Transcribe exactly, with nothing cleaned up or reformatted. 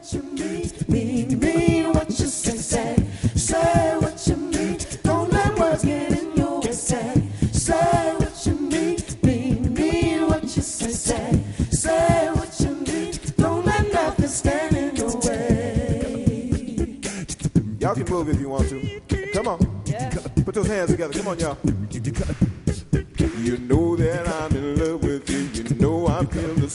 what you mean, mean, mean what you say, say, say what you mean. Don't let words get in your way, say, say what you mean, mean, mean what you say, say, say what you mean. Don't let nothing stand in your way. Y'all can move if you want to. Come on. Yeah. Put those hands together. Come on, y'all. You know that I'm in love with you. You know I feel the